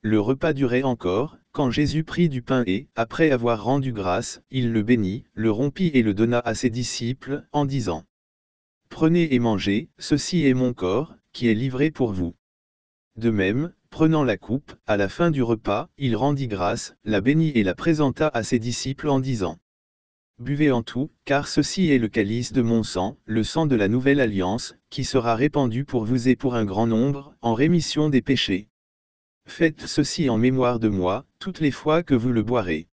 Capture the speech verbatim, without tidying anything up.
Le repas durait encore, quand Jésus prit du pain et, après avoir rendu grâce, il le bénit, le rompit et le donna à ses disciples, en disant: Prenez et mangez, ceci est mon corps, qui est livré pour vous. De même, prenant la coupe, à la fin du repas, il rendit grâce, la bénit et la présenta à ses disciples en disant: Buvez en tout, car ceci est le calice de mon sang, le sang de la nouvelle alliance, qui sera répandu pour vous et pour un grand nombre, en rémission des péchés. Faites ceci en mémoire de moi, toutes les fois que vous le boirez.